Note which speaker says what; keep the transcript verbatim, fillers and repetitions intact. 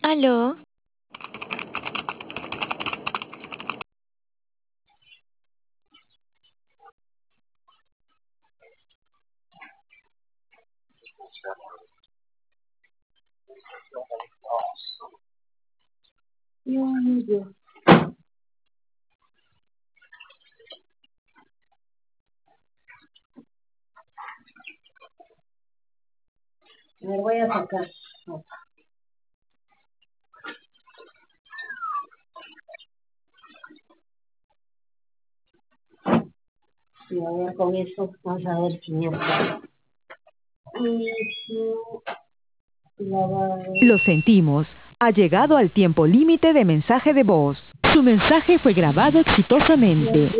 Speaker 1: Aló,
Speaker 2: Me voy a sacar. Y a ver, con eso vamos a ver si no está. Y su lavado.
Speaker 3: Lo sentimos. Ha llegado al tiempo límite de mensaje de voz. Su mensaje fue grabado exitosamente.